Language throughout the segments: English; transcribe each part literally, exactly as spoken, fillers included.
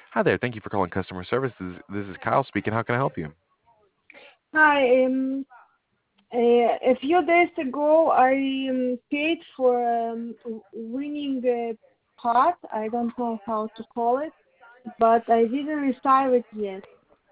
Hi there. Thank you for calling customer service. This is, this is Kyle speaking. How can I help you? Hi. Um, uh, a few days ago, I um, paid for um, w- winning the pot. I don't know how to call it, but I didn't receive it yet.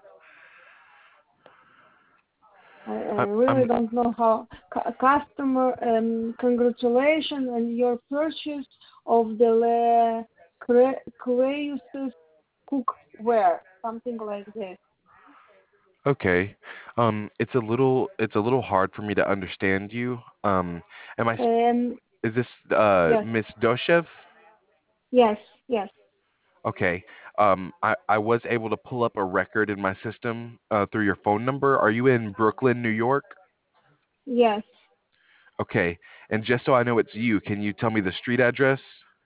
I, I I, really I'm don't know how. C- customer, um, congratulations on your purchase of the Le Cre- Creus cookware, something like this. okay. Um, it's a little it's a little hard for me to understand you. Um, am I? s- Um, Is this uh yes, Miss Doshev? yes, yes, Okay. Um, I I was able to pull up a record in my system uh, through your phone number. Are you in Brooklyn, New York? yes. Okay. And just so I know it's you, can you tell me the street address?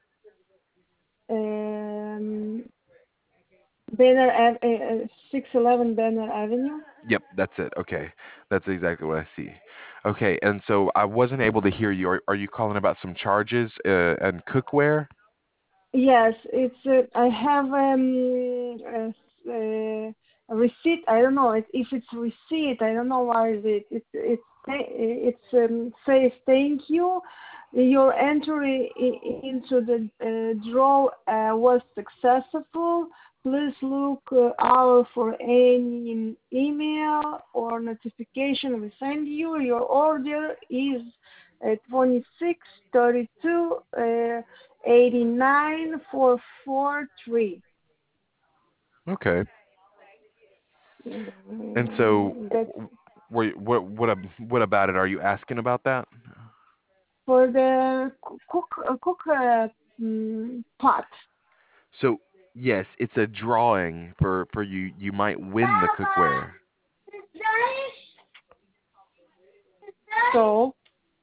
Um, Banner Ave- uh, uh, six eleven Banner Avenue. Yep, that's it. Okay. That's exactly what I see. Okay, and so I wasn't able to hear you. Are, are you calling about some charges uh, and cookware? Yes, it's. Uh, I have um, a, s- uh, a receipt. I don't know it, if it's receipt. I don't know why is it. It's it's it's um, says thank you. Your entry i- into the uh, draw uh, was successful. Please look uh, out for any email or notification we send you. Your order is uh, twenty-six thirty-two. Uh, eighty-nine four four three. Okay. And so, Mm, that's what what what ab- what about it? Are you asking about that? for the coo- cook uh, cook uh, mm, pot. So, yes, it's a drawing for for you. You might win the cookware. So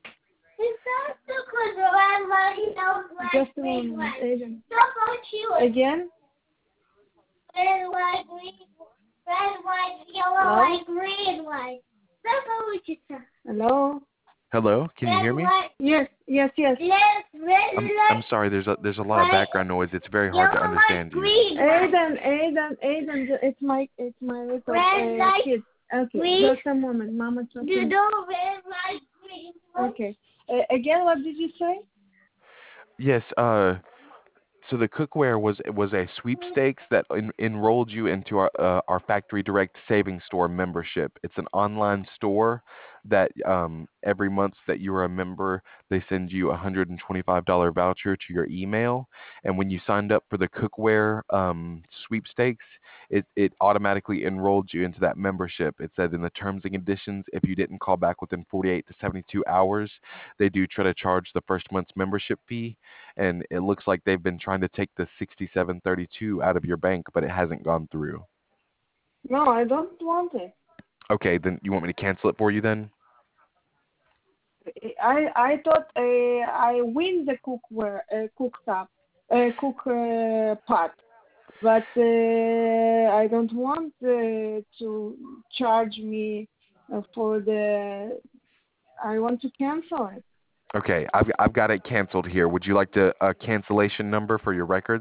just a moment, Aiden. Again. Red, white, green, red, white, yellow, Hello. white, green, white. That's what you said. Hello. Hello, can you Red, hear me? white, Yes. Yes. Yes. red, red, I'm red, I'm sorry. There's a there's a lot of white, background noise. It's very hard to yellow, white, understand you. green, white. Aiden. Aiden. Aiden. It's my it's my little Red, uh, white, kid. Okay. green. Just a moment, Mama. Just a You moment. know red, white, green, white. Okay. Uh, again, what did you say? Yes. Uh, So the cookware was was a sweepstakes that en- enrolled you into our uh, our Factory Direct Savings Store membership. It's an online store that um, every month that you are a member, they send you a hundred and twenty-five dollar voucher to your email. And when you signed up for the cookware um, sweepstakes, it it automatically enrolled you into that membership. It said in the terms and conditions, if you didn't call back within forty-eight to seventy-two hours, they do try to charge the first month's membership fee, and it looks like they've been trying to take the sixty-seven thirty-two out of your bank, but it hasn't gone through. No, I don't want it. Okay, then you want me to cancel it for you then? I I thought uh, I win the cookware uh, cooktop uh, cook uh, pot, but uh, I don't want uh, to charge me uh, for the. I want to cancel it. Okay, I've I've got it canceled here. Would you like the a cancellation number for your records?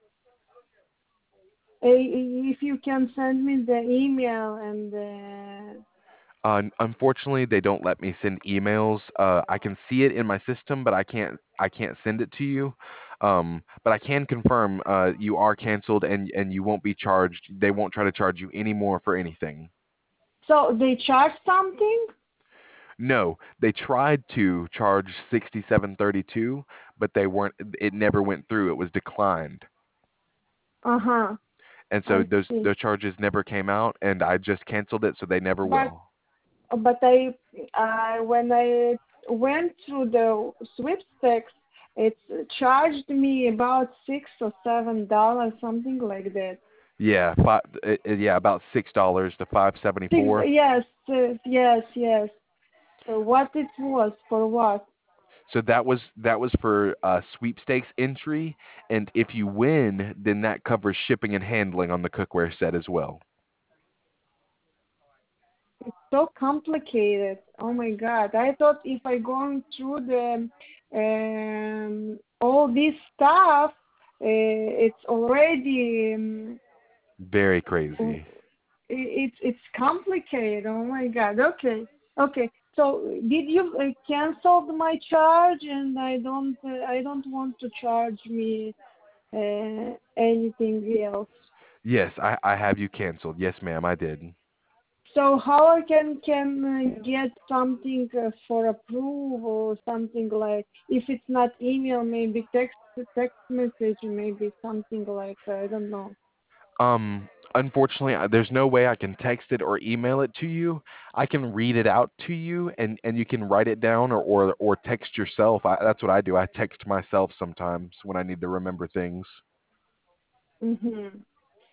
Uh, if you can send me the email and uh, Uh, unfortunately, they don't let me send emails. Uh, I can see it in my system, but I can't I can't send it to you. Um, but I can confirm uh, you are canceled, and and you won't be charged. They won't try to charge you any more for anything. so they charge something. No, they tried to charge sixty-seven thirty-two, but they weren't. It never went through. It was declined, Uh huh. and so I those see. those charges never came out, and I just canceled it, so they never But will. but I I when I went through the sweepstakes, it charged me about six or seven dollars, something like that. Yeah, five. It, it- yeah, about six dollars to five Six, seventy-four. yes, yes, yes, yes. So what it was for what? So that was that was for uh, sweepstakes entry, and if you win, then that covers shipping and handling on the cookware set as well. It's so complicated. Oh my God! I thought if I going through the um, all this stuff, uh, it's already. Um, Very Oh, crazy. i- it's it's complicated. Oh my God. Okay. Okay. So did you uh, cancel my charge? And I don't uh, I don't want to charge me uh, anything else. Yes, I, I have you canceled. Yes, ma'am, I did. So how I can can uh, get something uh, for approve or something like if it's not email, maybe text text message, maybe something like I don't know. Um, unfortunately, I- there's no way I can text it or email it to you. I can read it out to you, and and you can write it down or or, or text yourself. I, that's what I do. I text myself sometimes when I need to remember things. Mhm.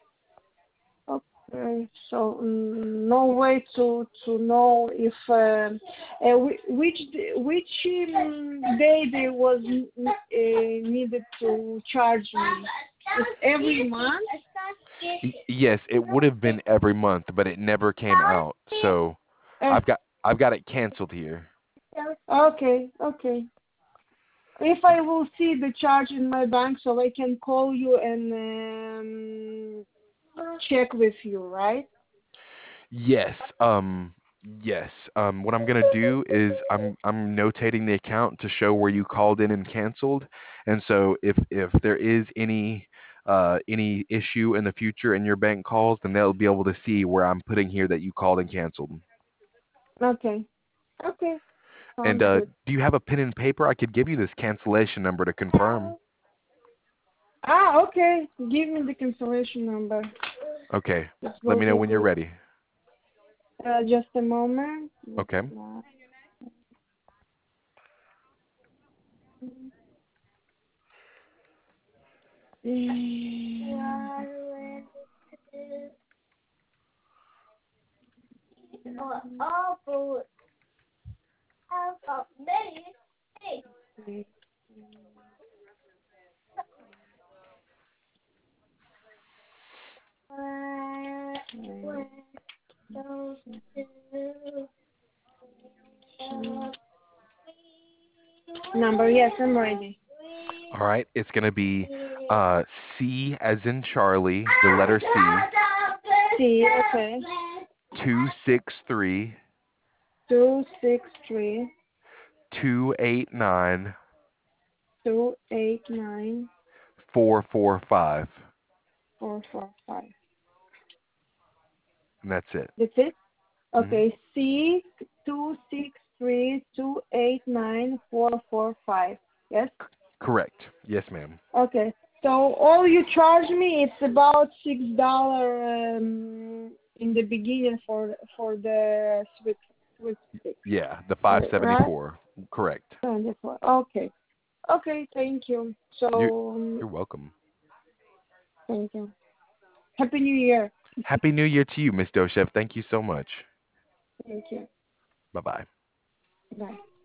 Okay. So mm, no way to to know if uh, uh, whi- which d- which um, day they was n- n- uh, needed to charge me. It's every month. Y- yes, it would have been every month, but it never came out. So Uh, I've got I've got it canceled here. okay. Okay. If I will see the charge in my bank, so I can call you and um, check with you, right? Yes. Um. Yes. Um. What I'm gonna do is I'm I'm notating the account to show where you called in and canceled, and so if if there is any uh any issue in the future in your bank calls, then they'll be able to see where I'm putting here that you called and canceled. Okay. Okay. And Sounds uh, good. do you have a pen and paper? I could give you this cancellation number to confirm. Ah, okay. Give me the cancellation number. Okay. It Let will me know be when you're good. ready. Uh, just a moment. It's Okay. not- Oh, I've got many things. One, one, two, three, Number, yes, I'm ready. All right. It's gonna be uh, C as in Charlie, the letter C, C, okay. two six three Two six three two eight nine two eight nine four four five, four four five. and that's it. That's it? Hmm. Okay, C two six three two eight nine four four five. Yes? Correct. Yes, ma'am. Okay. So all you charge me it's about six dollar um, in the beginning for for the Swiss Swiss sticks. Yeah, the Uh, right? five seventy-four. Correct. twenty-four. Okay. Okay, thank you. You So um, you're welcome. thank you. Happy New Year. Happy New Year to you, Miss Doshev. Thank you so much. Thank you. Bye bye. Bye.